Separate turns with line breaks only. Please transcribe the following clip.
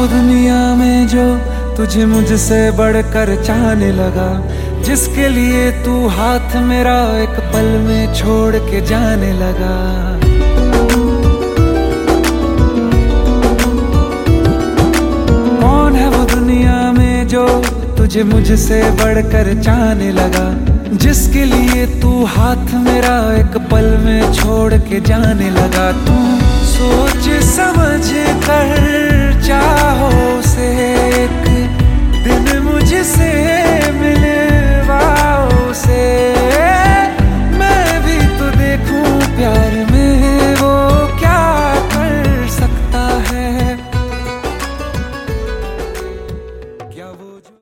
वो दुनिया में जो तुझे मुझसे बढ़कर चाहने लगा, जिसके लिए तू हाथ मेरा एक पल में छोड़ के जाने लगा। कौन है वो दुनिया में जो तुझे मुझसे बढ़कर चाहने लगा, जिसके लिए तू हाथ मेरा एक पल में छोड़ के जाने लगा। तू सोच समझ कर चाहो से एक दिन मुझसे मिले,